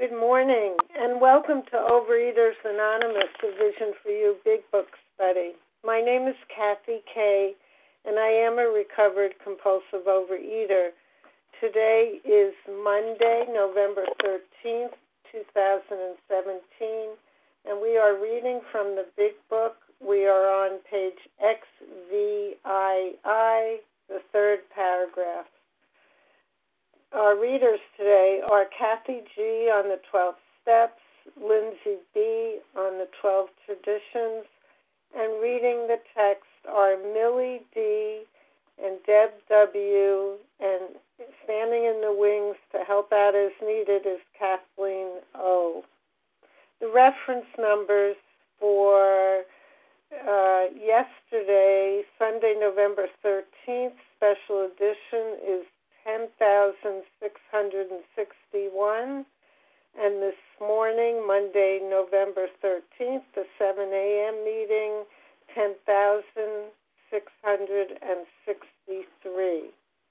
Good morning, and welcome to Overeaters Anonymous, a Vision for You Big Book Study. My name is Kathy Kay, and I am a recovered compulsive overeater. Today is Monday, November 13th, 2017, and we are reading from the Big Book. We are on page XVII, the third paragraph. Our readers today are Kathy G. on the 12 Steps, Lindsay B. on the 12 Traditions, and reading the text are Millie D. and Deb W. and standing in the wings to help out as needed is Kathleen O. The reference numbers for yesterday, Sunday, November 13th, special edition is 10,661, and this morning, Monday, November 13th, the 7 a.m. meeting, 10,663.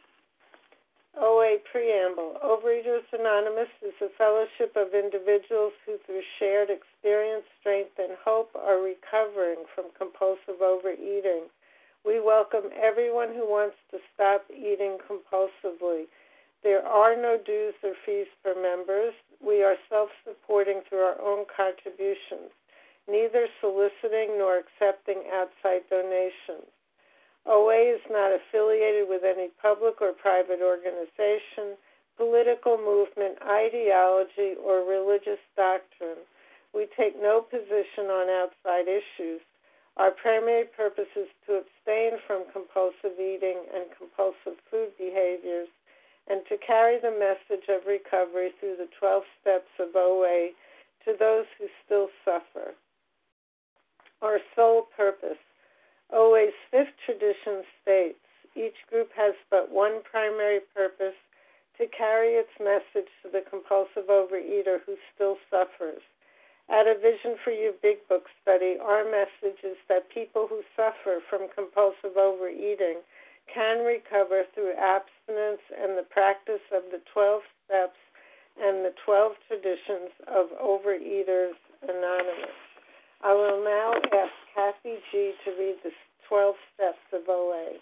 OA Preamble. Overeaters Anonymous is a fellowship of individuals who, through shared experience, strength, and hope, are recovering from compulsive overeating. We welcome everyone who wants to stop eating compulsively. There are no dues or fees for members. We are self-supporting through our own contributions, neither soliciting nor accepting outside donations. OA is not affiliated with any public or private organization, political movement, ideology, or religious doctrine. We take no position on outside issues. Our primary purpose is to abstain from compulsive eating and compulsive food behaviors and to carry the message of recovery through the 12 steps of OA to those who still suffer. Our sole purpose. OA's fifth tradition states, each group has but one primary purpose, to carry its message to the compulsive overeater who still suffers. At a Vision for You Big Book Study, our message is that people who suffer from compulsive overeating can recover through abstinence and the practice of the 12 steps and the 12 traditions of Overeaters Anonymous. I will now ask Kathy G. to read the 12 steps of OA.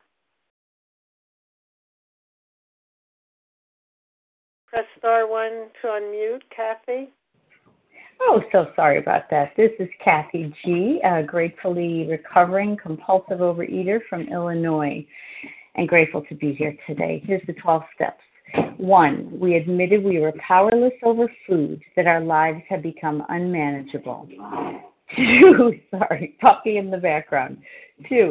Press star 1 to unmute, Kathy. Oh, so sorry about that. This is Kathy G., gratefully recovering compulsive overeater from Illinois, and grateful to be here today. Here's the 12 steps. 1, we admitted we were powerless over food, that our lives had become unmanageable. 2, puppy in the background. 2,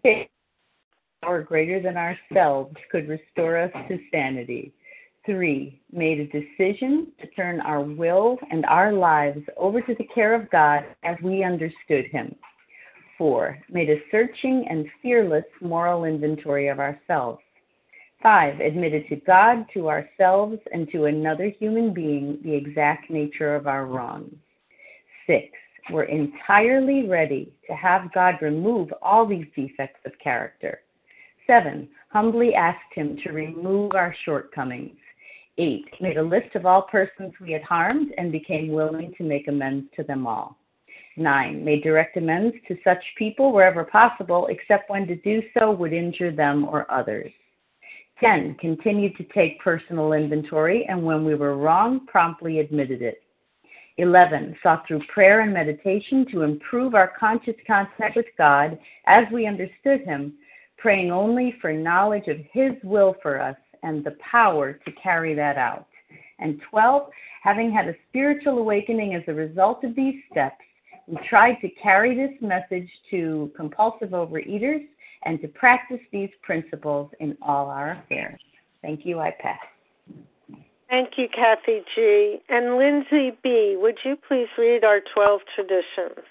power greater than ourselves could restore us to sanity. 3, made a decision to turn our will and our lives over to the care of God as we understood Him. 4, made a searching and fearless moral inventory of ourselves. 5, admitted to God, to ourselves, and to another human being the exact nature of our wrongs. 6, we're entirely ready to have God remove all these defects of character. 7, humbly asked Him to remove our shortcomings. 8, made a list of all persons we had harmed and became willing to make amends to them all. 9, made direct amends to such people wherever possible, except when to do so would injure them or others. 10, continued to take personal inventory, and when we were wrong, promptly admitted it. 11, sought through prayer and meditation to improve our conscious contact with God as we understood Him, praying only for knowledge of His will for us and the power to carry that out. And 12, having had a spiritual awakening as a result of these steps, we tried to carry this message to compulsive overeaters and to practice these principles in all our affairs. Thank you. I pass. Thank you, Kathy G. And Lindsay B., would you please read our 12 traditions?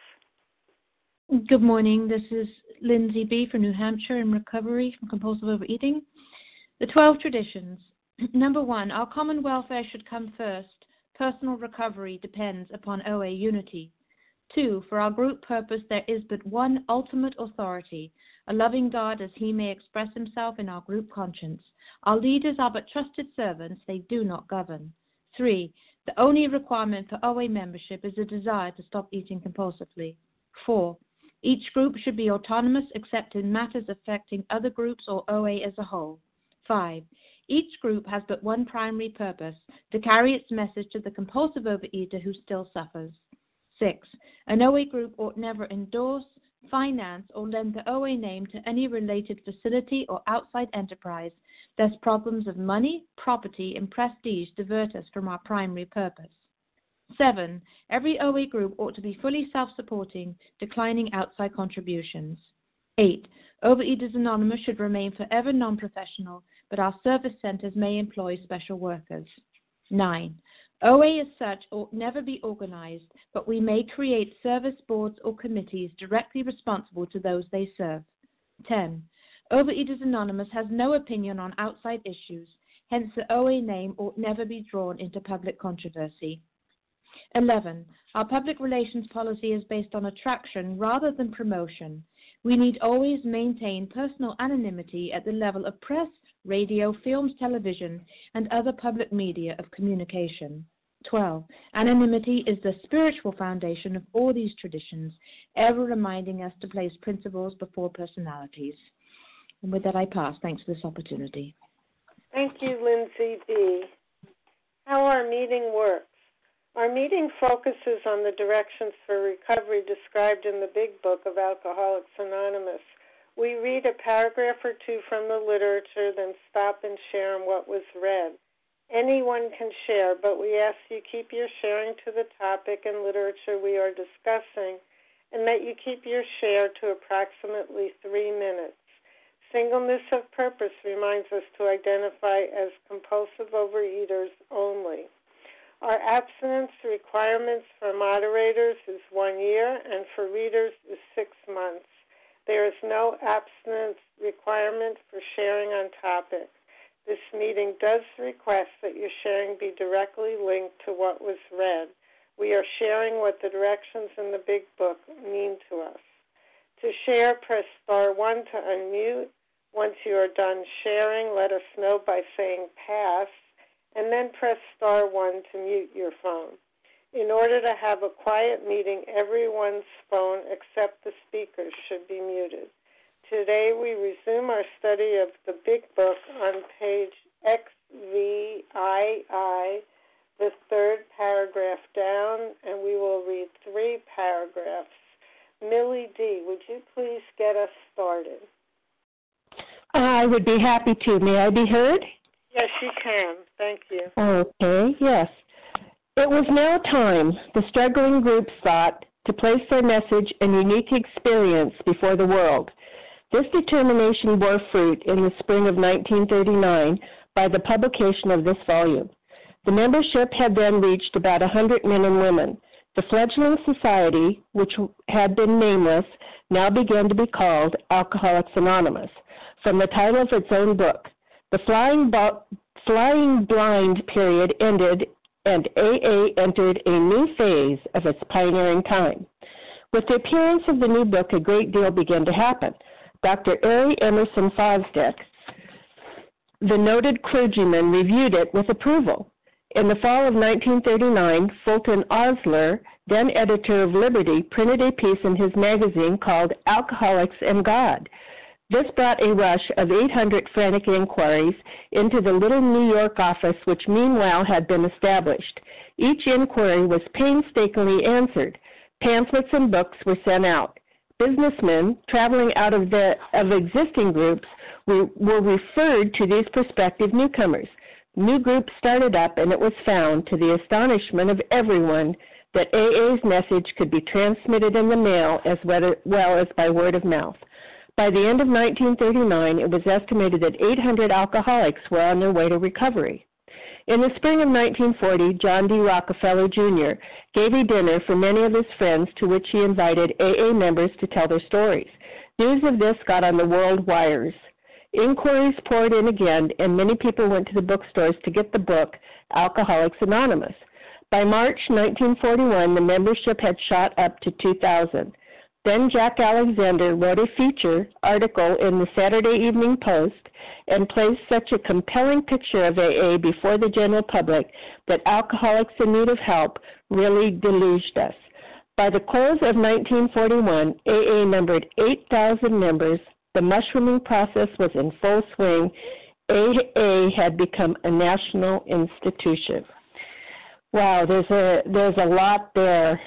Good morning. This is Lindsay B. from New Hampshire in recovery from compulsive overeating. The 12 traditions. Number 1, our common welfare should come first. Personal recovery depends upon OA unity. 2, for our group purpose there is but one ultimate authority, a loving God as He may express Himself in our group conscience. Our leaders are but trusted servants, they do not govern. 3, The only requirement for OA membership is a desire to stop eating compulsively. 4. Each group should be autonomous except in matters affecting other groups or OA as a whole. 5. Each group has but one primary purpose, to carry its message to the compulsive overeater who still suffers. 6. An OA group ought never endorse, finance, or lend the OA name to any related facility or outside enterprise, lest problems of money, property, and prestige divert us from our primary purpose. 7. Every OA group ought to be fully self-supporting, declining outside contributions. 8. Overeaters Anonymous should remain forever non-professional, but our service centers may employ special workers. 9. OA as such ought never be organized, but we may create service boards or committees directly responsible to those they serve. 10. Overeaters Anonymous has no opinion on outside issues, hence the OA name ought never be drawn into public controversy. 11. Our public relations policy is based on attraction rather than promotion. We need always maintain personal anonymity at the level of press, radio, films, television, and other public media of communication. 12. Anonymity is the spiritual foundation of all these traditions, ever reminding us to place principles before personalities. And with that, I pass. Thanks for this opportunity. Thank you, Lindsay B. How our meeting works. Our meeting focuses on the directions for recovery described in the Big Book of Alcoholics Anonymous. We read a paragraph or two from the literature, then stop and share on what was read. Anyone can share, but we ask you keep your sharing to the topic and literature we are discussing, and that you keep your share to approximately 3 minutes. Singleness of purpose reminds us to identify as compulsive overeaters only. Our abstinence requirements for moderators is 1 year, and for readers is 6 months. There is no abstinence requirement for sharing on topic. This meeting does request that your sharing be directly linked to what was read. We are sharing what the directions in the Big Book mean to us. To share, press star 1 to unmute. Once you are done sharing, let us know by saying pass, and then press star 1 to mute your phone. In order to have a quiet meeting, everyone's phone except the speakers should be muted. Today we resume our study of the Big Book on page XVII, the 3rd paragraph down, and we will read 3 paragraphs. Millie D., would you please get us started? I would be happy to. May I be heard? Yes, you can. Thank you. Okay, yes. It was now time, the struggling groups thought, to place their message and unique experience before the world. This determination bore fruit in the spring of 1939 by the publication of this volume. The membership had then reached about 100 men and women. The fledgling society, which had been nameless, now began to be called Alcoholics Anonymous, from the title of its own book. The flying blind period ended, and AA entered a new phase of its pioneering time. With the appearance of the new book, a great deal began to happen. Dr. Ari Emerson Fosdick, the noted clergyman, reviewed it with approval. In the fall of 1939, Fulton Osler, then editor of Liberty, printed a piece in his magazine called Alcoholics and God. This brought a rush of 800 frantic inquiries into the little New York office, which meanwhile had been established. Each inquiry was painstakingly answered. Pamphlets and books were sent out. Businessmen traveling out of existing groups were referred to these prospective newcomers. New groups started up, and it was found, to the astonishment of everyone, that AA's message could be transmitted in the mail as well as by word of mouth. By the end of 1939, it was estimated that 800 alcoholics were on their way to recovery. In the spring of 1940, John D. Rockefeller, Jr. gave a dinner for many of his friends to which he invited AA members to tell their stories. News of this got on the world wires. Inquiries poured in again, and many people went to the bookstores to get the book, Alcoholics Anonymous. By March 1941, the membership had shot up to 2,000. Then Jack Alexander wrote a feature article in the Saturday Evening Post and placed such a compelling picture of AA before the general public that alcoholics in need of help really deluged us. By the close of 1941, AA numbered 8,000 members. The mushrooming process was in full swing. AA had become a national institution. Wow, there's a lot there.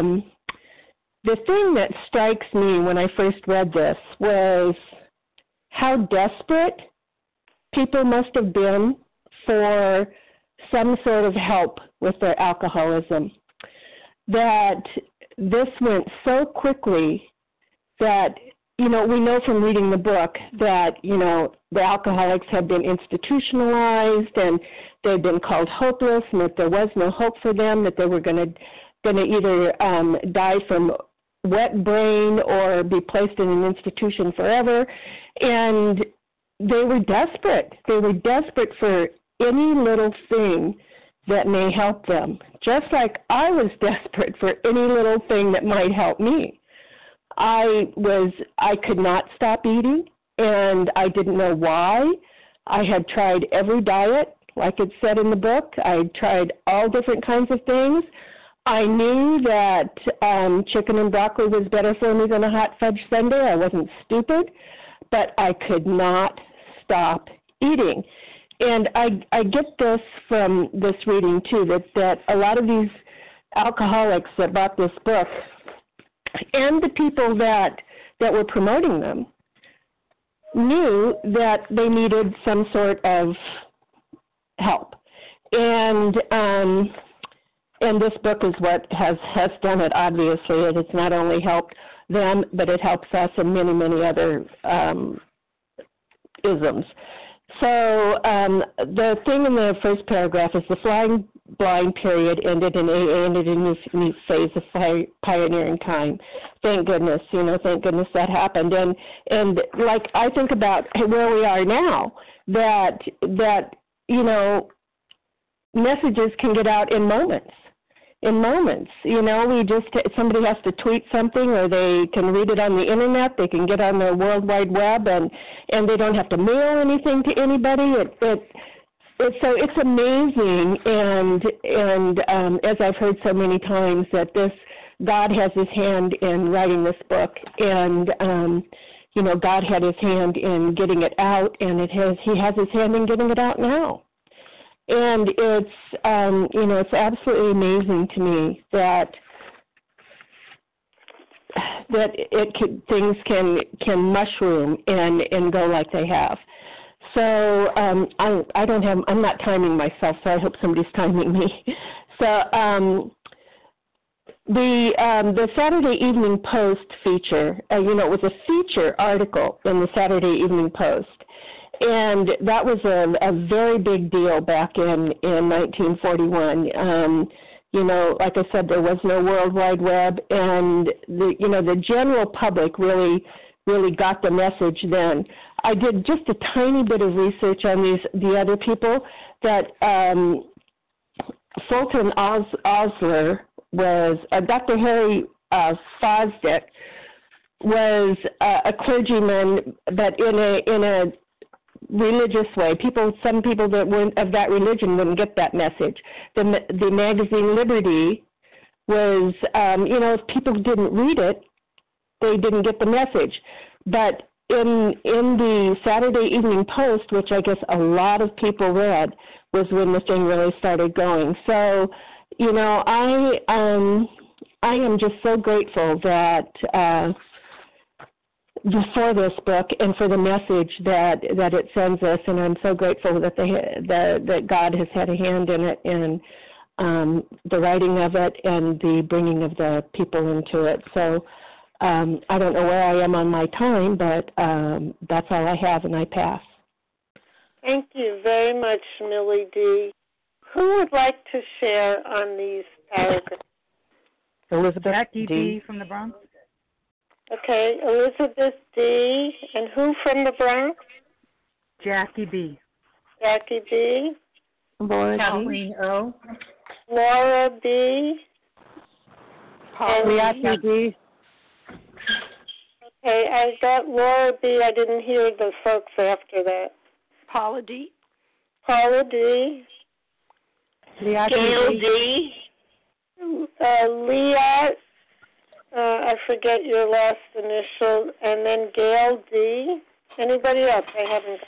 The thing that strikes me when I first read this was how desperate people must have been for some sort of help with their alcoholism. That this went so quickly that, we know from reading the book that, the alcoholics had been institutionalized and they'd been called hopeless and that there was no hope for them, that they were going to either die from wet brain or be placed in an institution forever. And they were desperate. They were desperate for any little thing that may help them, just like I was desperate for any little thing that might help me. I could not stop eating, and I didn't know why. I had tried every diet, like it said in the book. I had tried all different kinds of things. I knew that chicken and broccoli was better for me than a hot fudge sundae. I wasn't stupid, but I could not stop eating. And I get this from this reading, too, that a lot of these alcoholics that bought this book and the people that were promoting them knew that they needed some sort of help. And this book is what has done it, obviously. It's not only helped them, but it helps us in many, many other isms. So the thing in the first paragraph is the flying blind period ended in AA, ended in a new phase of pioneering time. Thank goodness, thank goodness that happened. And like I think about where we are now, that messages can get out in moments. Somebody has to tweet something, or they can read it on the internet. They can get on the World Wide Web, and they don't have to mail anything to anybody. It's amazing, and as I've heard so many times, that God has His hand in writing this book, and God had His hand in getting it out, and He has His hand in getting it out now. And it's absolutely amazing to me that things can mushroom and go like they have. So I'm not timing myself, so I hope somebody's timing me. So the Saturday Evening Post feature, it was a feature article in the Saturday Evening Post. And that was a very big deal back in 1941. Like I said, there was no World Wide Web, and the general public really got the message then. I did just a tiny bit of research on the other people. That Fulton Osler was Dr. Harry Fosdick was a clergyman, but in a religious way. Some people that weren't of that religion wouldn't get that message. The magazine Liberty was, if people didn't read it, they didn't get the message. But in the Saturday Evening Post, which I guess a lot of people read, was when the thing really started going. So, I am just so grateful that for this book and for the message that it sends us, and I'm so grateful that that God has had a hand in it, and the writing of it and the bringing of the people into it. So I don't know where I am on my time, but that's all I have, and I pass. Thank you very much, Millie D. Who would like to share on these paragraphs? Elizabeth D. from the Bronx. Okay, Elizabeth D. And who from the Bronx? Jackie B. Jackie B. Laura Kathleen O. Laura B. Paula D. Okay, I got Laura B. I didn't hear the folks after that. Paula D. Paula D. Gail D. Leah, I forget your last initial, and then Gail D. Anybody else? I haven't.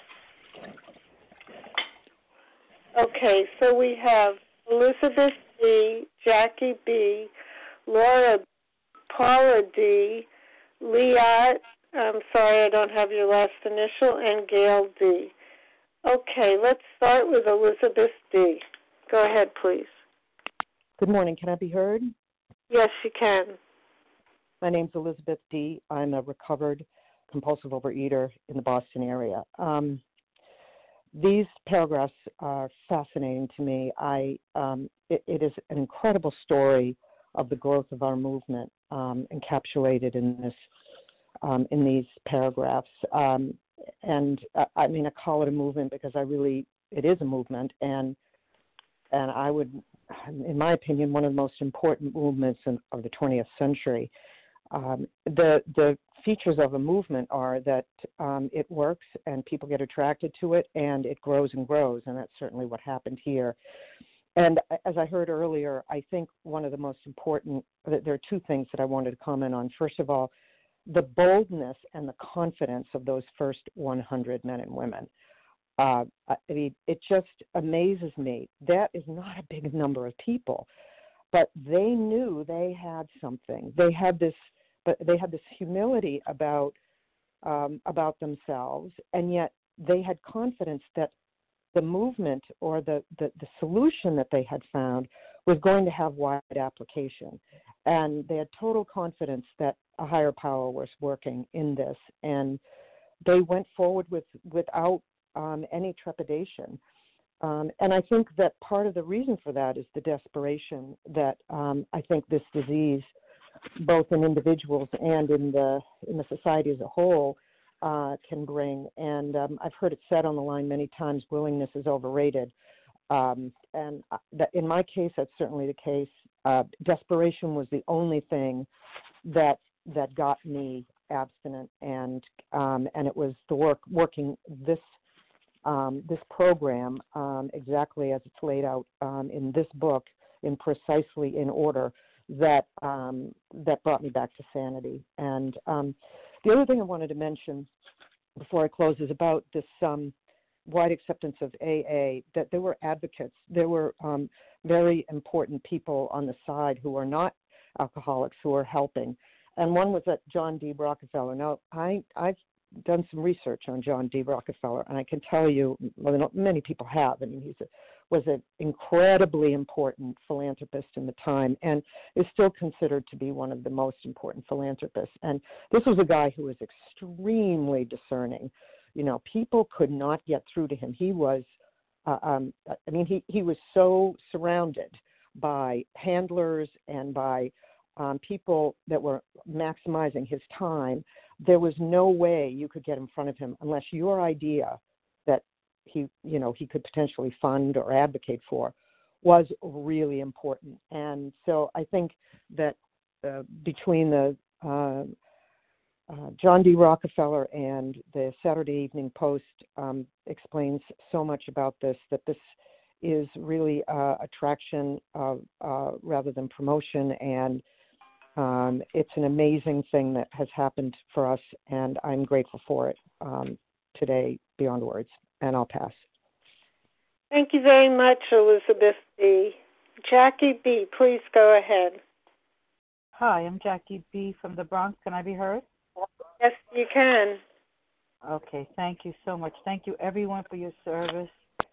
Okay, so we have Elizabeth D., Jackie B., Laura, Paula D., Leah, I'm sorry I don't have your last initial, and Gail D. Okay, let's start with Elizabeth D. Go ahead, please. Good morning. Can I be heard? Yes, you can. My name's Elizabeth D. I'm a recovered compulsive overeater in the Boston area. These paragraphs are fascinating to me. It is an incredible story of the growth of our movement encapsulated in these paragraphs. And I mean, I call it a movement because it is a movement, and I would, in my opinion, one of the most important movements of the 20th century. The features of a movement are that it works and people get attracted to it and it grows and grows, and that's certainly what happened here. And as I heard earlier, I think one of the most important, there are two things that I wanted to comment on. First of all, the boldness and the confidence of those first 100 men and women. I mean, it just amazes me. That is not a big number of people, but they knew they had something. They had this humility about themselves, and yet they had confidence that the movement or the solution that they had found was going to have wide application. And they had total confidence that a higher power was working in this, and they went forward without any trepidation. And I think that part of the reason for that is the desperation that I think this disease, both in individuals and in the society as a whole, can bring. And I've heard it said on the line many times, willingness is overrated. And that in my case, that's certainly the case. Desperation was the only thing that got me abstinent, and it was the working this program exactly as it's laid out in this book, precisely in order, that brought me back to sanity. And the other thing I wanted to mention before I close is about this wide acceptance of AA, that there were advocates. There were very important people on the side who are not alcoholics who are helping. And one was that John D. Rockefeller. Now, I've done some research on John D. Rockefeller, and I can tell you, well, many people have. I mean, was an incredibly important philanthropist in the time, and is still considered to be one of the most important philanthropists. And this was a guy who was extremely discerning. You know, people could not get through to him. He was, he was so surrounded by handlers and by people that were maximizing his time. There was no way you could get in front of him unless your idea that he could potentially fund or advocate for was really important. And so I think that between the John D. Rockefeller and the Saturday Evening Post explains so much about this, that this is really attraction rather than promotion, and it's an amazing thing that has happened for us, and I'm grateful for it today beyond words. And I'll pass. Thank you very much, Elizabeth B. Jackie B., please go ahead. Hi, I'm Jackie B. from the Bronx. Can I be heard? Yes, you can. Okay, thank you so much. Thank you, everyone, for your service.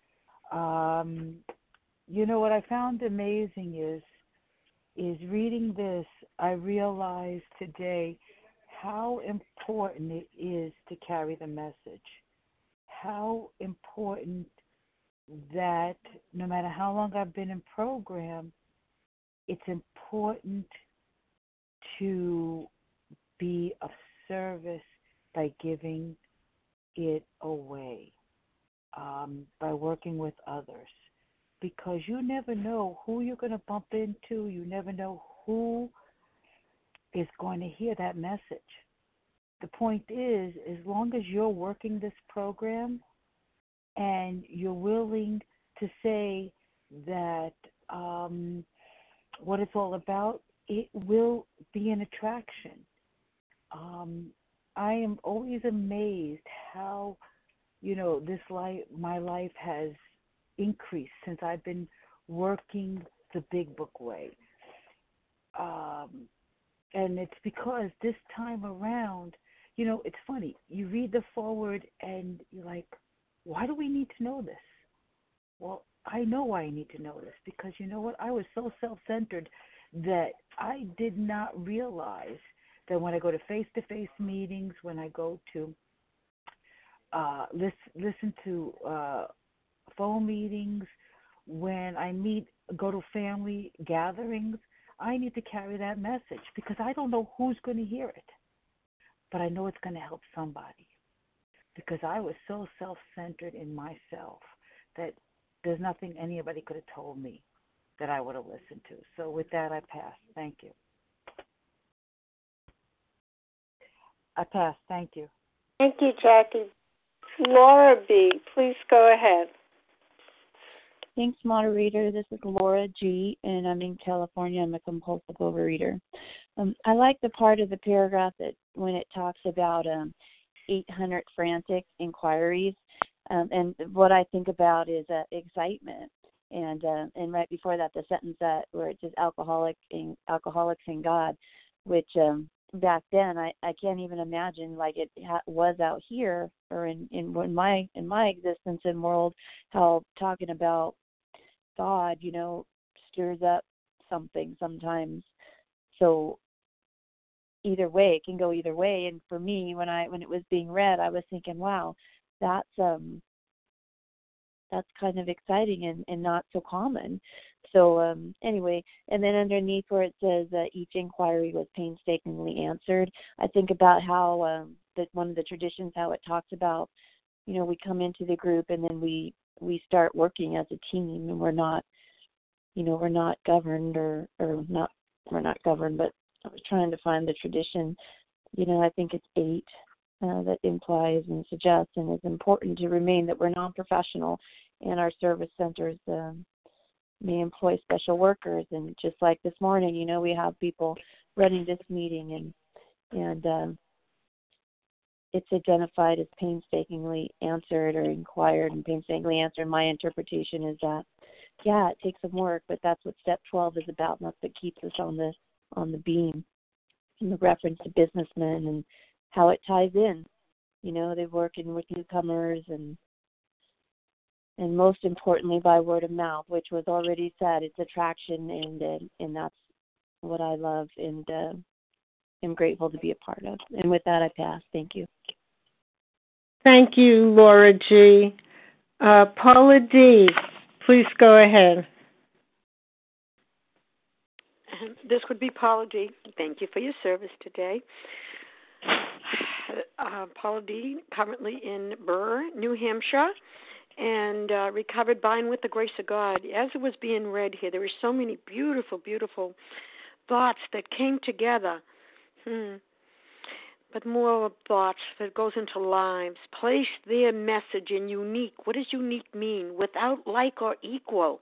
You know, what I found amazing is reading this, I realized today how important it is to carry the message. How important that no matter how long I've been in program, it's important to be of service by giving it away, by working with others. Because you never know who you're going to bump into. You never know who is going to hear that message. the point is, as long as you're working this program and you're willing to say that what it's all about, it will be an attraction. I am always amazed how, my life has increased since I've been working the Big Book way. And it's because this time around, it's funny. You read the foreword and you're like, why do we need to know this? Well, I know why I need to know this, because you know what? I was so self-centered that I did not realize that when I go to face-to-face meetings, when I go to listen to phone meetings, when I go to family gatherings, I need to carry that message because I don't know who's going to hear it, but I know it's going to help somebody, because I was so self-centered in myself that there's nothing anybody could have told me that I would have listened to. So with that, I pass. Thank you. I pass. Thank you. Thank you, Jackie. Laura B., please go ahead. Thanks, moderator. This is Laura G., and I'm in California. I'm a compulsive overeater. I like the part of the paragraph that when it talks about 800 frantic inquiries, and what I think about is excitement. And right before that, the sentence where it says Alcoholics and God, which back then I can't even imagine like it was out here or in my existence and world, how talking about God, stirs up something sometimes. So either way, it can go either way. And for me, when it was being read, I was thinking, wow, that's kind of exciting and not so common. So anyway, and then underneath where it says each inquiry was painstakingly answered, I think about how that one of the traditions, how it talks about, we come into the group and then we start working as a team, and we're not governed or not, we're not governed, but I was trying to find the tradition. I think it's 8 that implies and suggests, and it's important to remain that we're non-professional, and our service centers may employ special workers. And just like this morning, we have people running this meeting, and it's identified as painstakingly answered or inquired and painstakingly answered. My interpretation is that, yeah, it takes some work, but that's what step 12 is about, and that's what keeps us on the beam. And the reference to businessmen and how it ties in. They're working with newcomers and most importantly by word of mouth, which was already said. It's attraction, and that's what I love and am grateful to be a part of. And with that, I pass. Thank you. Thank you, Laura G. Paula D., please go ahead. This would be Paula D. Thank you for your service today. Paula D., currently in Burr, New Hampshire, and recovered by and with the grace of God. As it was being read here, there were so many beautiful, beautiful thoughts that came together. But more thoughts that goes into lives. Place their message in unique. What does unique mean? Without like or equal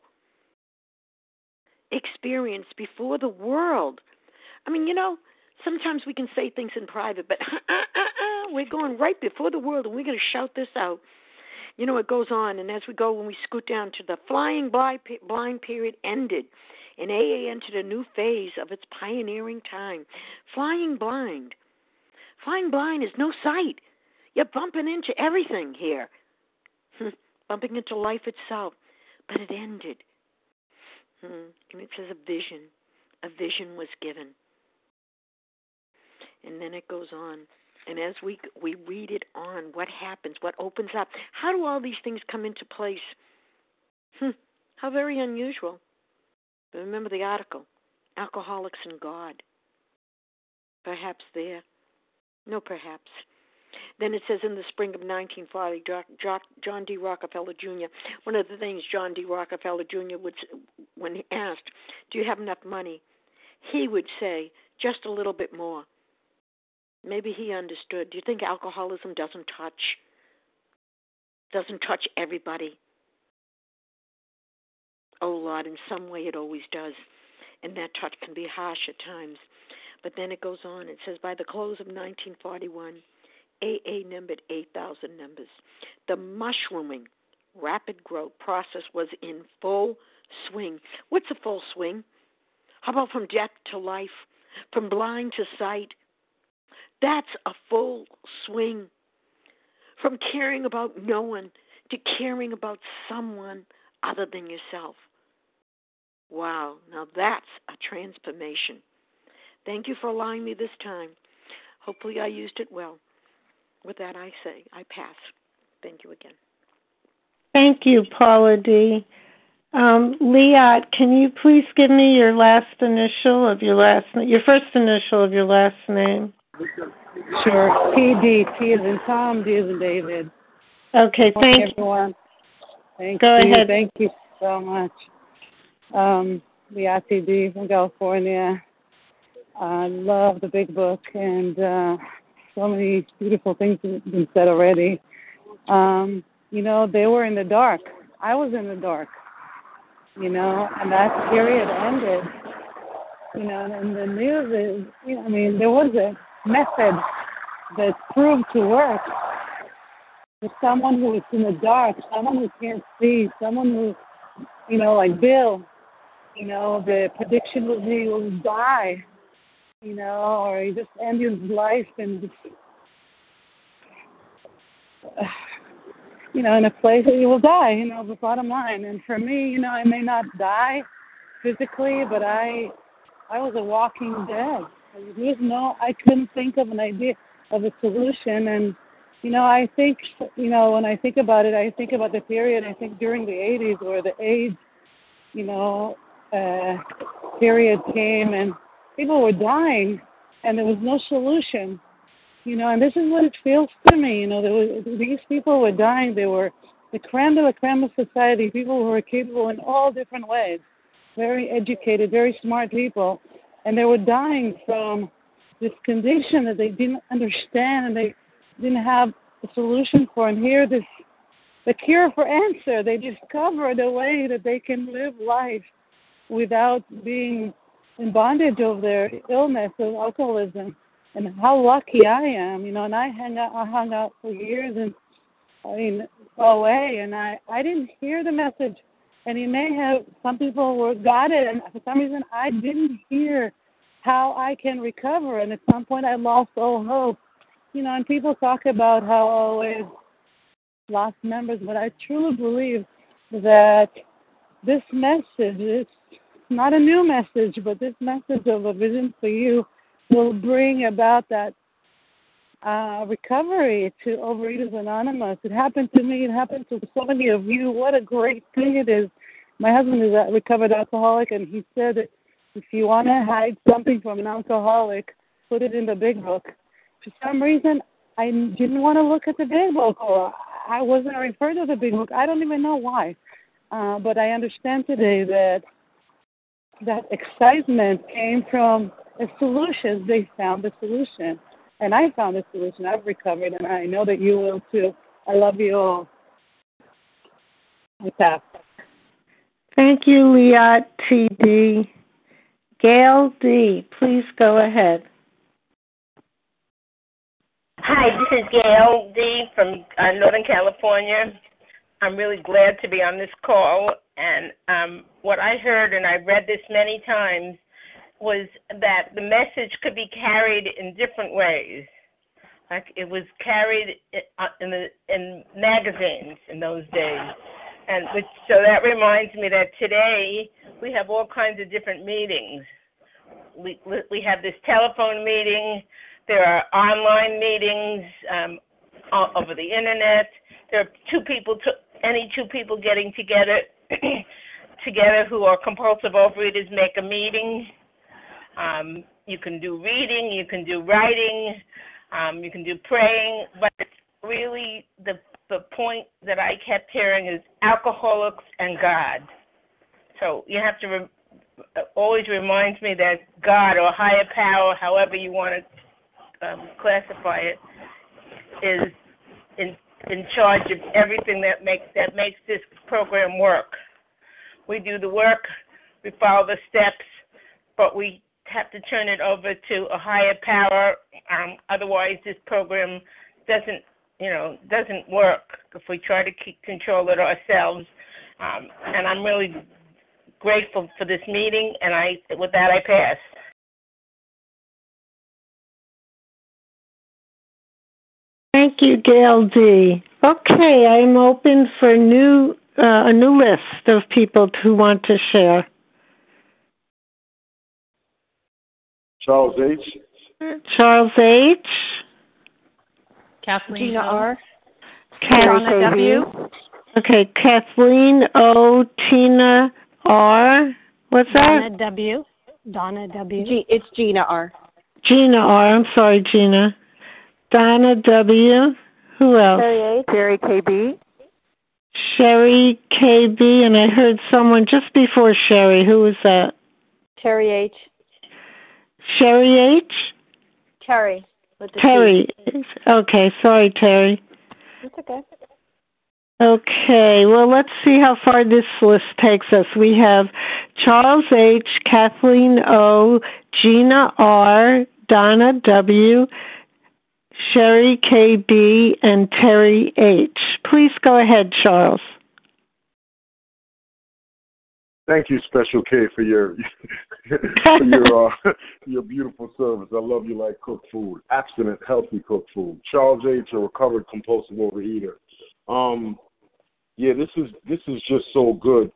experience before the world. I mean, sometimes we can say things in private, but we're going right before the world, and we're going to shout this out. It goes on, and as we go, when we scoot down to the flying blind period ended, and AA entered a new phase of its pioneering time. Flying blind. Flying blind is no sight. You're bumping into everything here. Bumping into life itself. But it ended. And it says a vision. A vision was given. And then it goes on. And as we read it on, what happens, what opens up, how do all these things come into place? How very unusual. But remember the article, Alcoholics and God. Perhaps there. No, perhaps. Then it says in the spring of 1940, John D. Rockefeller Jr., one of the things John D. Rockefeller Jr. would, when asked, do you have enough money? He would say, just a little bit more. Maybe he understood. Do you think alcoholism doesn't touch everybody? Oh, Lord, in some way it always does. And that touch can be harsh at times. But then it goes on. It says, by the close of 1941, AA numbered 8,000 members. The mushrooming, rapid growth process was in full swing. What's a full swing? How about from death to life, from blind to sight? That's a full swing. From caring about no one to caring about someone other than yourself. Wow, now that's a transformation. Thank you for allowing me this time. Hopefully I used it well. With that, I say, I pass. Thank you again. Thank you, Paula D. Liat, can you please give me your first initial of your last name? Sure. PD. T as in Tom, D as in David. Okay, thank you. Everyone. Thank Go you. ahead. Thank you so much. Liat D from California. I love the big book, and so many beautiful things have been said already. They were in the dark. I was in the dark, and that period ended. And the news is, there was a method that proved to work. For someone who is in the dark, someone who can't see, someone who, like Bill, the prediction was he will die, or he just end his life and just, in a place that he will die, the bottom line. And for me, I may not die physically, but I was a walking dead. I couldn't think of an idea of a solution. And, I think, when I think about it, I think about the period, I think during the 80s where the AIDS, period came and people were dying and there was no solution, and this is what it feels to me. These people were dying. They were the creme de la creme of society, people who were capable in all different ways, very educated, very smart people, and they were dying from this condition that they didn't understand and they didn't have a solution for. And here, the cure for answer, they discovered a way that they can live life without being in bondage of their illness of alcoholism. And how lucky I am, and I hung out for years in OA, and I didn't hear the message. And you may have, some people got it, and for some reason I didn't hear how I can recover. And at some point I lost all hope. And people talk about how always lost members, but I truly believe that this message is not a new message, but this message of a vision for you will bring about that recovery to Overeaters Anonymous. It happened to me. It happened to so many of you. What a great thing it is. My husband is a recovered alcoholic, and he said that if you want to hide something from an alcoholic, put it in the big book. For some reason, I didn't want to look at the big book, or I wasn't referred to the big book. I don't even know why. But I understand today that excitement came from a solution. They found the solution. And I found the solution. I've recovered, and I know that you will too. I love you all. Thank you, Liat T.D. Gail D., please go ahead. Hi, this is Gail D. from Northern California. I'm really glad to be on this call. And what I heard, and I've read this many times, was that the message could be carried in different ways. Like it was carried in magazines in those days. And so that reminds me that today we have all kinds of different meetings. We have this telephone meeting. There are online meetings over the internet. There are any two people getting together who are compulsive overeaters make a meeting. You can do reading, you can do writing, you can do praying, but it's really the point that I kept hearing is alcoholics and God. So you have to always reminds me that God or higher power, however you want to classify it, is in charge of everything that makes this program work. We do the work, we follow the steps, but we have to turn it over to a higher power. Otherwise, this program doesn't work if we try to keep control it ourselves. And I'm really grateful for this meeting, and with that I pass. Thank you, Gail D. Okay, I'm open for a new list of people who want to share. Charles H. Charles H. Kathleen Gina R. Donna W. Okay, Kathleen O. Tina R. What's that? Donna W. Donna W. It's Gina R. Gina R. I'm sorry, Gina. Donna W. Who else? Sherry KB. Sherry KB, and I heard someone just before Sherry. Who was that? Terry H. Sherry H? Terry. With the Terry. T. Okay, sorry, Terry. It's okay. Okay, well, let's see how far this list takes us. We have Charles H., Kathleen O., Gina R., Donna W., Sherry KB, and Terry H. Please go ahead, Charles. Thank you, Special K, for your your beautiful service. I love you like cooked food, abstinent, healthy cooked food. Charles H., a recovered compulsive overeater. This is just so good.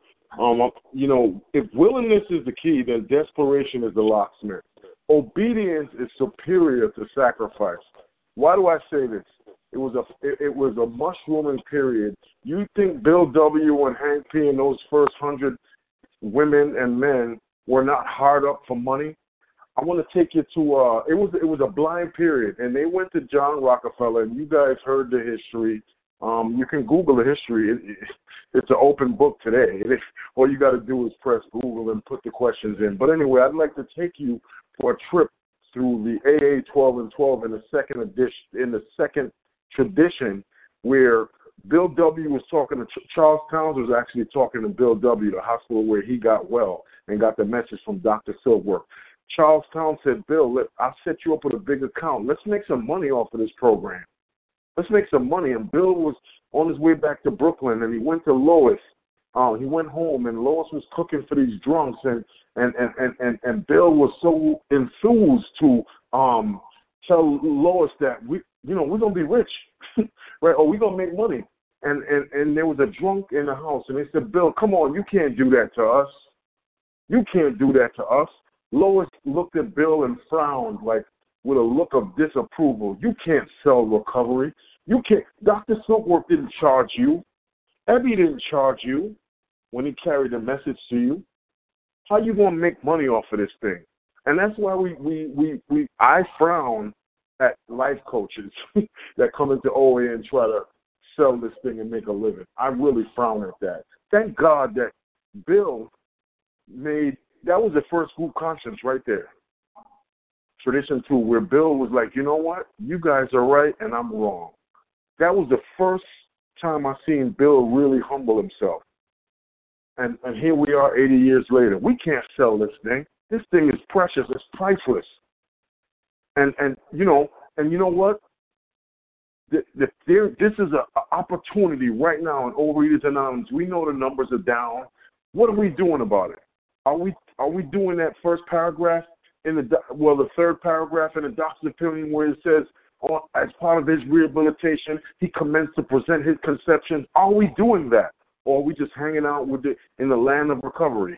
If willingness is the key, then desperation is the locksmith. Obedience is superior to sacrifice. Why do I say this? It was a mushrooming period. You think Bill W. and Hank P. and those first 100 women and men were not hard up for money? I want to take you to it was a blind period, and they went to John Rockefeller, and you guys heard the history. You can Google the history. It's an open book today. All you got to do is press Google and put the questions in. But anyway, I'd like to take you for a trip through the AA 12 and 12 in the second edition, in the second tradition, where Bill W. was talking to Charles Towns was actually talking to Bill W., the hospital where he got well and got the message from Dr. Silver. Charles Towns said, Bill, I'll set you up with a big account. Let's make some money off of this program. Let's make some money. And Bill was on his way back to Brooklyn, and he went to Lois. He went home, and Lois was cooking for these drunks, and Bill was so enthused to tell Lois that we're gonna be rich, right? Or we're gonna make money. And there was a drunk in the house, and they said, Bill, come on, you can't do that to us. You can't do that to us. Lois looked at Bill and frowned, like with a look of disapproval. You can't sell recovery. You can't. Dr. Silkworth didn't charge you. Ebby didn't charge you when he carried the message to you. How you gonna make money off of this thing? And that's why I frown at life coaches that come into OA and try to sell this thing and make a living. I really frown at that. Thank God that Bill that was the first group conscience right there. Tradition 2, where Bill was like, you know what? You guys are right and I'm wrong. That was the first time I seen Bill really humble himself. And here we are 80 years later. We can't sell this thing. This thing is precious. It's priceless. And you know what? This is an opportunity right now in Overeaters Anonymous. We know the numbers are down. What are we doing about it? Are we doing that first paragraph the third paragraph in the doctor's opinion where it says, as part of his rehabilitation, he commenced to present his conceptions? Are we doing that? Or are we just hanging out with it in the land of recovery?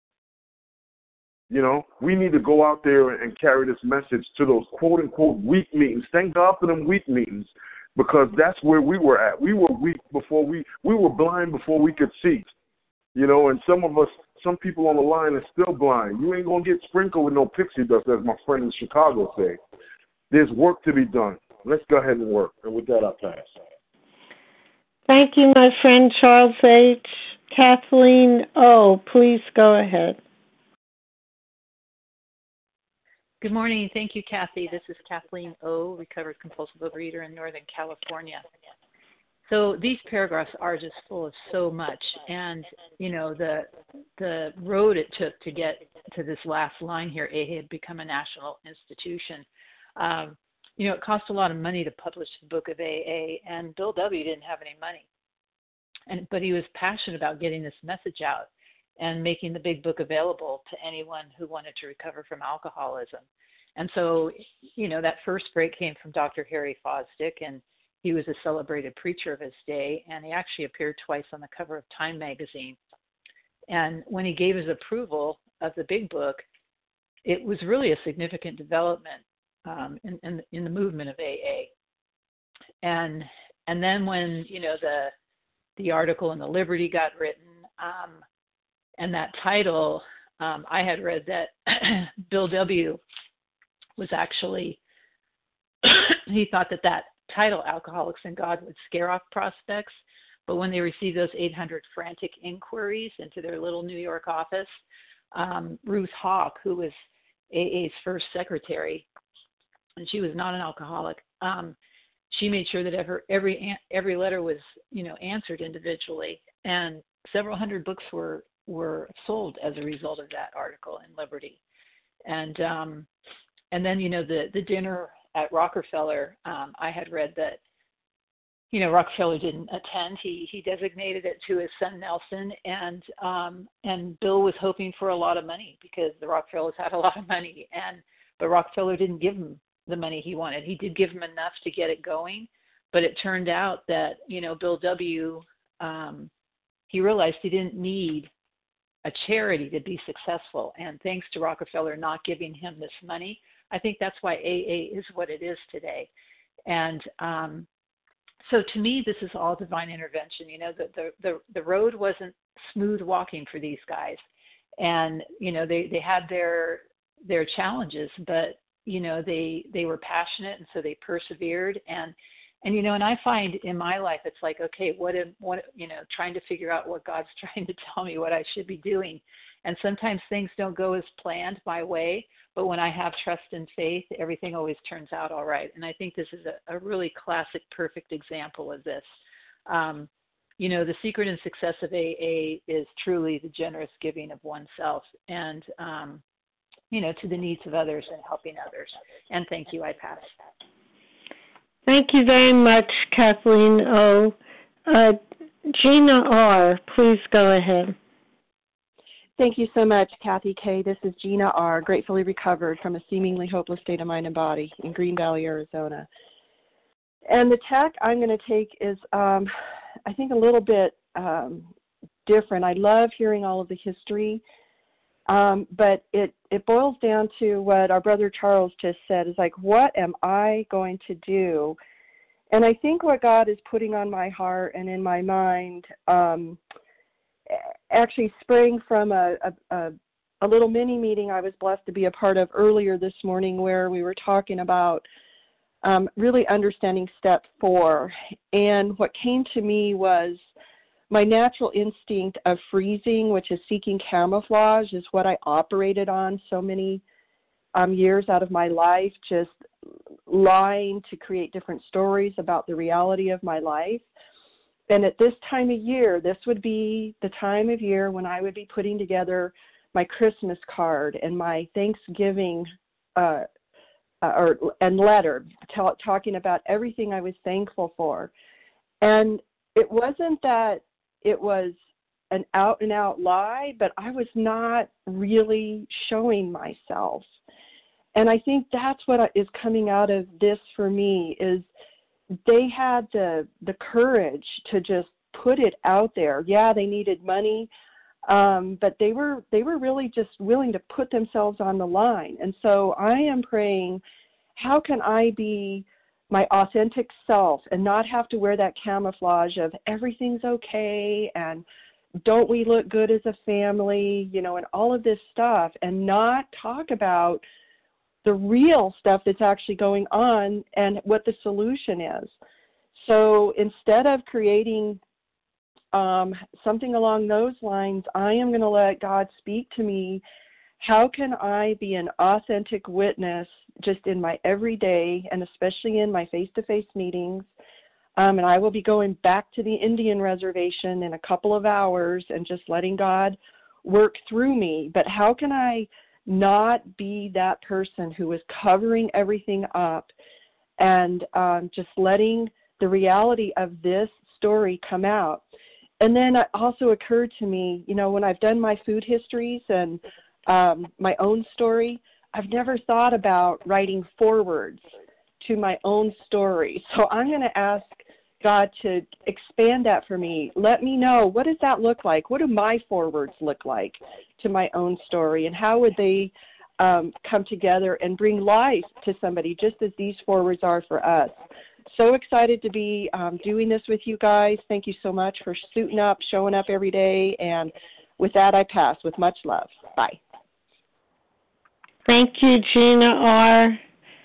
We need to go out there and carry this message to those quote-unquote weak meetings. Thank God for them weak meetings, because that's where we were at. We were weak before we were blind before we could see. And some people on the line are still blind. You ain't going to get sprinkled with no pixie dust, as my friend in Chicago say. There's work to be done. Let's go ahead and work. And with that, I'll pass. Thank you, my friend Charles H. Kathleen O., please go ahead. Good morning. Thank you, Kathy. This is Kathleen O., recovered compulsive overeater in Northern California. So these paragraphs are just full of so much, and the road it took to get to this last line here, AA had become a national institution. It cost a lot of money to publish the book of AA, and Bill W. didn't have any money, but he was passionate about getting this message out and making the big book available to anyone who wanted to recover from alcoholism. And so, that first break came from Dr. Harry Fosdick, and he was a celebrated preacher of his day, and he actually appeared twice on the cover of Time magazine. And when he gave his approval of the big book, it was really a significant development in the movement of AA. And then when, the article in the Liberty got written, and that title, I had read that Bill W. was actually, he thought that title, Alcoholics and God, would scare off prospects. But when they received those 800 frantic inquiries into their little New York office, Ruth Hawk, who was AA's first secretary, and she was not an alcoholic, she made sure that every letter was, answered individually. And several hundred books were sold as a result of that article in Liberty. And then, the dinner at Rockefeller, I had read that, Rockefeller didn't attend. He designated it to his son Nelson, and Bill was hoping for a lot of money because the Rockefellers had a lot of money, but Rockefeller didn't give him the money he wanted. He did give him enough to get it going, but it turned out that, Bill W., he realized he didn't need a charity to be successful, and thanks to Rockefeller not giving him this money, I think that's why AA is what it is today. And so to me, this is all divine intervention. The road wasn't smooth walking for these guys, and they had their challenges, but they were passionate, and so they persevered. And I find in my life, it's like, okay, what trying to figure out what God's trying to tell me, what I should be doing. And sometimes things don't go as planned my way, but when I have trust and faith, everything always turns out all right. And I think this is a really classic, perfect example of this. The secret and success of AA is truly the generous giving of oneself and, to the needs of others and helping others. And thank you. I pass. Thank you very much, Kathleen O. Gina R., please go ahead. Thank you so much, Kathy K. This is Gina R., gratefully recovered from a seemingly hopeless state of mind and body in Green Valley, Arizona. And the tack I'm going to take is, I think, a little bit different. I love hearing all of the history, but it boils down to what our brother Charles just said, is like, what am I going to do? And I think what God is putting on my heart and in my mind actually sprang from a little mini meeting I was blessed to be a part of earlier this morning, where we were talking about really understanding step 4. And what came to me was my natural instinct of freezing, which is seeking camouflage, is what I operated on so many years out of my life, just lying to create different stories about the reality of my life. And at this time of year, this would be the time of year when I would be putting together my Christmas card and my Thanksgiving and letter, talking about everything I was thankful for. And it wasn't that it was an out-and-out lie, but I was not really showing myself. And I think that's what is coming out of this for me, is they had the courage to just put it out there. Yeah, they needed money, but they were really just willing to put themselves on the line. And so I am praying, how can I be my authentic self and not have to wear that camouflage of everything's okay and don't we look good as a family, and all of this stuff, and not talk about the real stuff that's actually going on and what the solution is. So instead of creating something along those lines, I am going to let God speak to me how can I be an authentic witness just in my everyday and especially in my face-to-face meetings? And I will be going back to the Indian reservation in a couple of hours and just letting God work through me. But how can I not be that person who is covering everything up and just letting the reality of this story come out? And then it also occurred to me, when I've done my food histories and my own story, I've never thought about writing forewords to my own story. So I'm going to ask God to expand that for me. Let me know, what does that look like? What do my forewords look like to my own story? And how would they come together and bring life to somebody, just as these forewords are for us? So excited to be doing this with you guys. Thank you so much for suiting up, showing up every day. And with that, I pass with much love. Bye. Thank you, Gina R.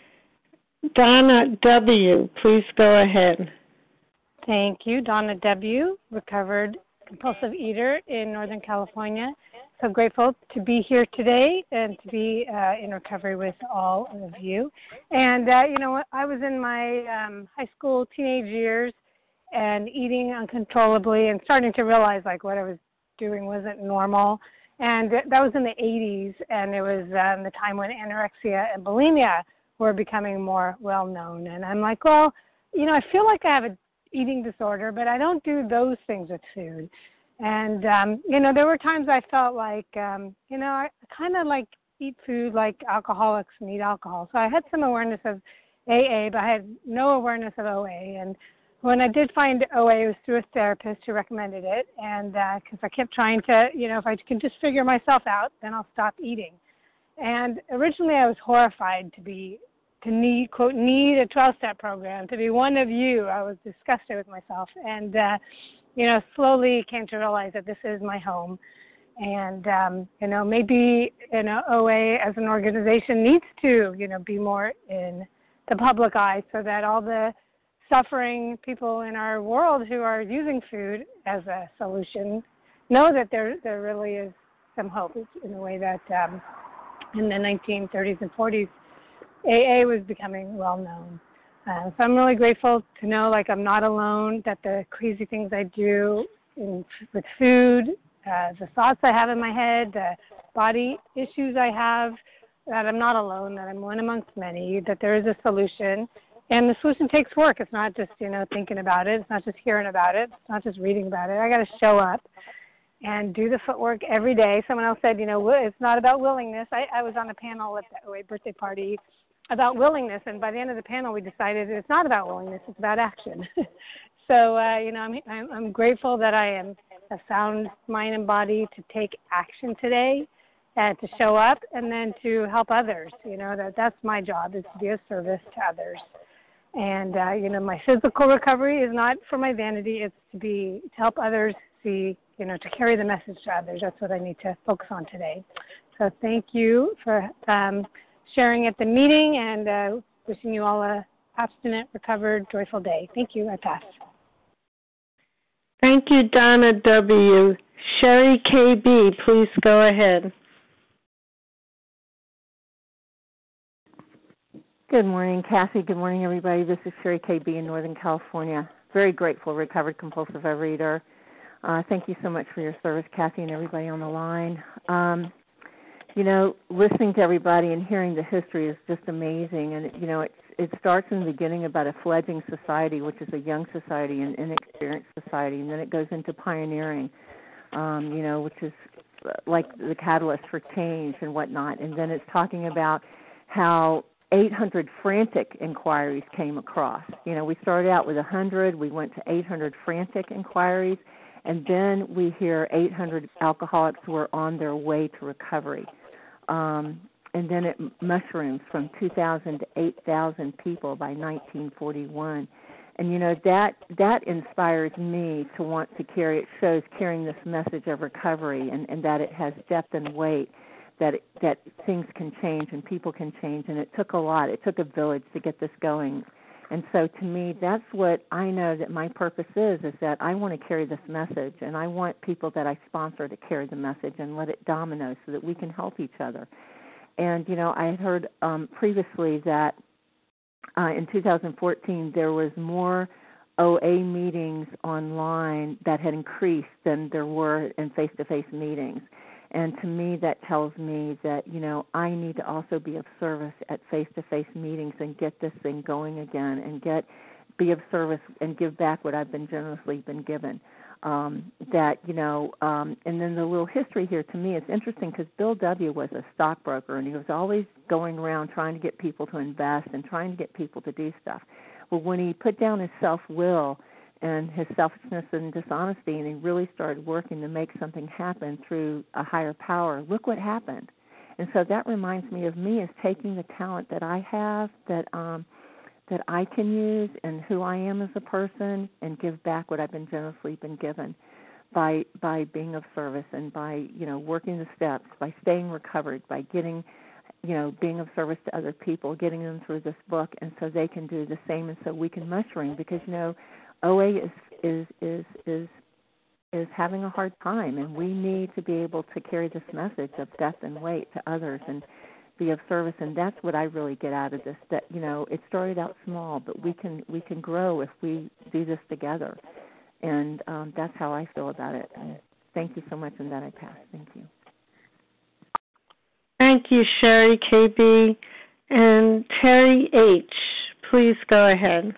Donna W., please go ahead. Thank you. Donna W., recovered compulsive eater in Northern California. So grateful to be here today and to be in recovery with all of you. And, I was in my high school teenage years and eating uncontrollably and starting to realize, what I was doing wasn't normal. And that was in the 80s, and it was the time when anorexia and bulimia were becoming more well-known. And I'm like, well, I feel like I have an eating disorder, but I don't do those things with food. And, there were times I felt like, I kind of eat food like alcoholics need alcohol. So I had some awareness of AA, but I had no awareness of OA. And when I did find OA, it was through a therapist who recommended it. And because I kept trying to, if I can just figure myself out, then I'll stop eating. And originally I was horrified to need, quote, need a 12-step program, to be one of you. I was disgusted with myself. And, slowly came to realize that this is my home. And, maybe, OA as an organization needs to, be more in the public eye so that all the suffering people in our world who are using food as a solution know that there really is some hope. It's in a way that in the 1930s and 40s, AA was becoming well known. So I'm really grateful to know I'm not alone, that the crazy things I do with food, the thoughts I have in my head, the body issues I have, that I'm not alone, that I'm one amongst many, that there is a solution. And the solution takes work. It's not just, thinking about it. It's not just hearing about it. It's not just reading about it. I got to show up and do the footwork every day. Someone else said, it's not about willingness. I was on a panel at the OA birthday party about willingness, and by the end of the panel, we decided it's not about willingness, it's about action. So, I'm grateful that I am a sound mind and body to take action today, and to show up, and then to help others. That's my job, is to be of service to others. And, my physical recovery is not for my vanity, it's to help others see, to carry the message to others. That's what I need to focus on today. So thank you for sharing at the meeting, and wishing you all a abstinent, recovered, joyful day. Thank you. I pass. Thank you, Donna W. Sherry KB, please go ahead. Good morning, Kathy. Good morning, everybody. This is Sherry KB in Northern California. Very grateful, recovered compulsive overeater. Thank you so much for your service, Kathy, and everybody on the line. Listening to everybody and hearing the history is just amazing. And, it starts in the beginning about a fledgling society, which is a young society and inexperienced society, and then it goes into pioneering, which is like the catalyst for change and whatnot. And then it's talking about how 800 frantic inquiries came across. We started out with 100, we went to 800 frantic inquiries, and then we hear 800 alcoholics who are on their way to recovery. And then it mushrooms from 2,000 to 8,000 people by 1941. And, that inspires me to want to carrying this message of recovery and that it has depth and weight, that things can change and people can change. And it took a lot. It took a village to get this going. And so to me, that's what I know that my purpose is that I want to carry this message, and I want people that I sponsor to carry the message and let it domino so that we can help each other. And, I had heard previously that in 2014 there was more OA meetings online that had increased than there were in face-to-face meetings. And to me, that tells me that, I need to also be of service at face-to-face meetings and get this thing going again and be of service and give back what I've been generously been given. And then the little history here, to me, it's interesting because Bill W. was a stockbroker, and he was always going around trying to get people to invest and trying to get people to do stuff. Well, when he put down his self-will and his selfishness and dishonesty, and he really started working to make something happen through a higher power, look what happened. And so that reminds me of me as taking the talent that I have, that I can use, and who I am as a person, and give back what I've been generously been given by being of service and by, working the steps, by staying recovered, by getting, being of service to other people, getting them through this book, and so they can do the same, and so we can mushroom, because, OA is having a hard time, and we need to be able to carry this message of death and weight to others and be of service. And that's what I really get out of this. That it started out small, but we can grow if we do this together. And that's how I feel about it. And thank you so much, and that I pass. Thank you. Thank you, Sherry KB and Terry H. Please go ahead.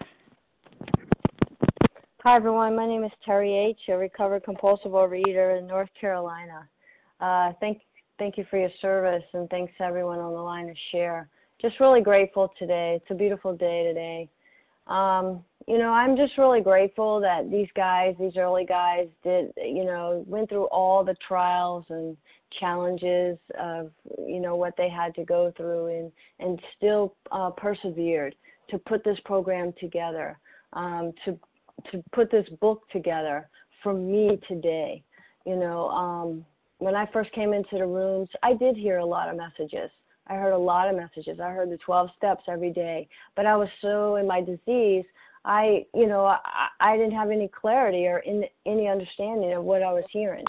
Hi, everyone. My name is Terry H., a recovered compulsive overeater in North Carolina. Thank you for your service, and thanks to everyone on the line to share. Just really grateful today. It's a beautiful day today. I'm just really grateful that these early guys went through all the trials and challenges of, what they had to go through and still persevered to put this program together, to put this book together for me today. When I first came into the rooms, I did hear a lot of messages. I heard a lot of messages. I heard the 12 steps every day. But I was so in my disease, I didn't have any clarity or any understanding of what I was hearing.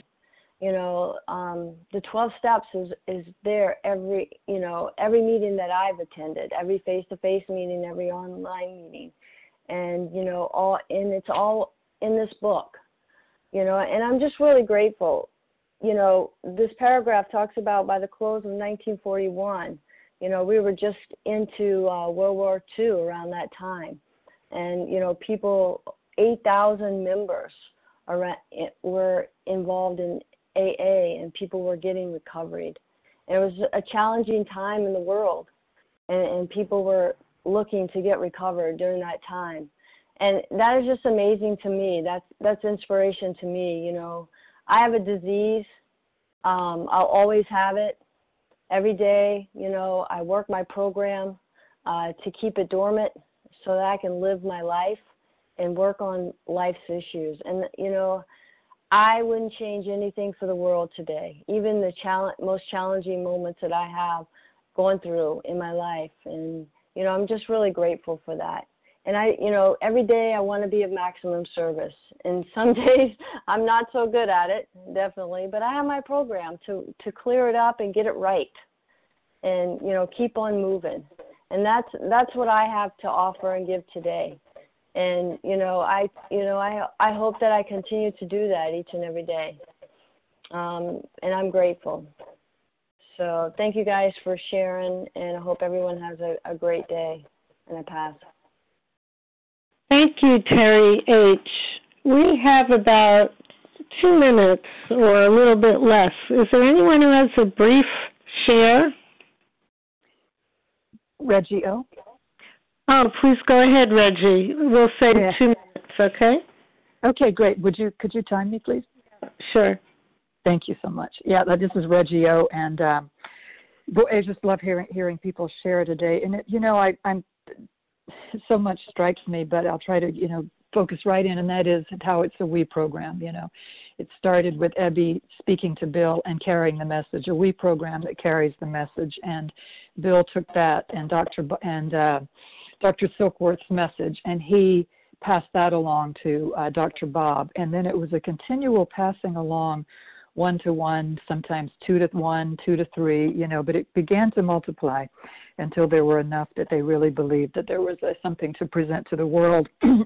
The 12 steps is there every meeting that I've attended, every face-to-face meeting, every online meeting. And, it's all in this book, and I'm just really grateful. This paragraph talks about by the close of 1941, we were just into World War II around that time. And, people, 8,000 members were involved in AA, and people were getting recovered. And it was a challenging time in the world, and people were looking to get recovered during that time. And that is just amazing to me. That's inspiration to me. I have a disease. I'll always have it. Every day, I work my program to keep it dormant so that I can live my life and work on life's issues. And, I wouldn't change anything for the world today, even the most challenging moments that I have gone through in my life. And, I'm just really grateful for that. And every day I want to be of maximum service. And some days I'm not so good at it, definitely, but I have my program to clear it up and get it right and, keep on moving. And that's what I have to offer and give today. And, I hope that I continue to do that each and every day. And I'm grateful. So thank you guys for sharing, and I hope everyone has a great day. And I pass. Thank you, Terry H. We have about 2 minutes or a little bit less. Is there anyone who has a brief share? Reggie O. Oh, please go ahead, Reggie. We'll say 2 minutes, okay? Okay, great. Could you time me, please? Sure. Thank you so much. Yeah, this is Reggie O, and I just love hearing people share today. And I'm so much strikes me, but I'll try to focus right in, and that is how it's a we program. It started with Ebby speaking to Bill and carrying the message, a we program that carries the message, and Bill took that, and Dr. Silkworth's message, and he passed that along to Dr. Bob. And then it was a continual passing along, 1-to-1, sometimes 2-to-1, 2-to-3, but it began to multiply until there were enough that they really believed that there was something to present to the world.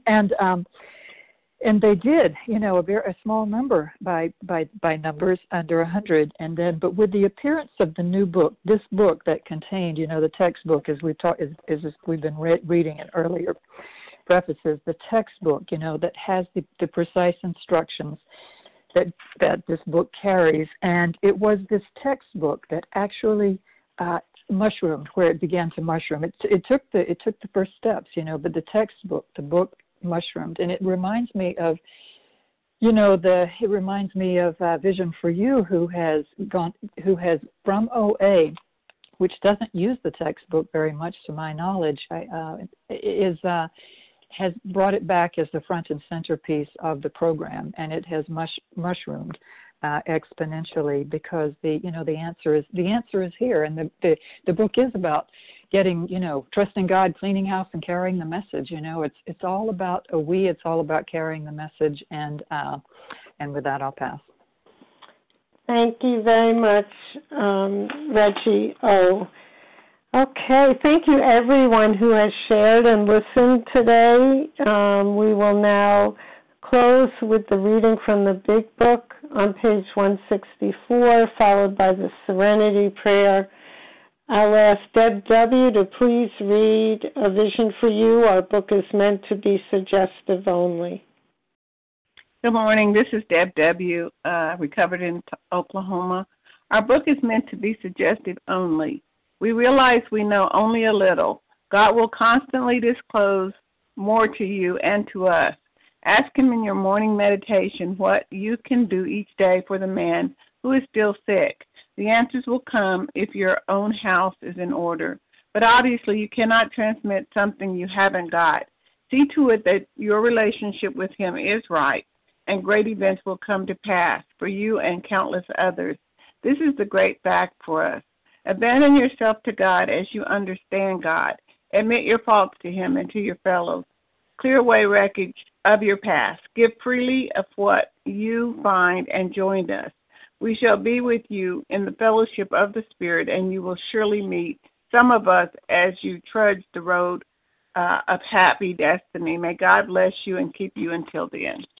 And they did, a small number by numbers, under 100. And then, but with the appearance of the new book, this book that contained, the textbook, as we've talked, as we've been reading in earlier prefaces, the textbook, that has the precise instructions that this book carries. And it was this textbook that actually mushroomed, where it began to mushroom. It took the first steps, but the textbook, the book, mushroomed. And it reminds me of Vision for You, who has from OA, which doesn't use the textbook very much to my knowledge, has brought it back as the front and centerpiece of the program, and it has mushroomed exponentially, because the answer is here. And the book is about getting, trusting God, cleaning house, and carrying the message. It's all about it's all about carrying the message. And with that, I'll pass. Thank you very much, Reggie O. Okay, thank you everyone who has shared and listened today. We will now close with the reading from the Big Book on page 164, followed by the Serenity Prayer. I'll ask Deb W. to please read A Vision for You. Our book is meant to be suggestive only. Good morning. This is Deb W., recovered in Oklahoma. Our book is meant to be suggestive only. We realize we know only a little. God will constantly disclose more to you and to us. Ask Him in your morning meditation what you can do each day for the man who is still sick. The answers will come if your own house is in order. But obviously you cannot transmit something you haven't got. See to it that your relationship with Him is right, and great events will come to pass for you and countless others. This is the great fact for us. Abandon yourself to God as you understand God. Admit your faults to Him and to your fellows. Clear away wreckage of your past. Give freely of what you find and join us. We shall be with you in the fellowship of the Spirit, and you will surely meet some of us as you trudge the road of happy destiny. May God bless you and keep you until the end.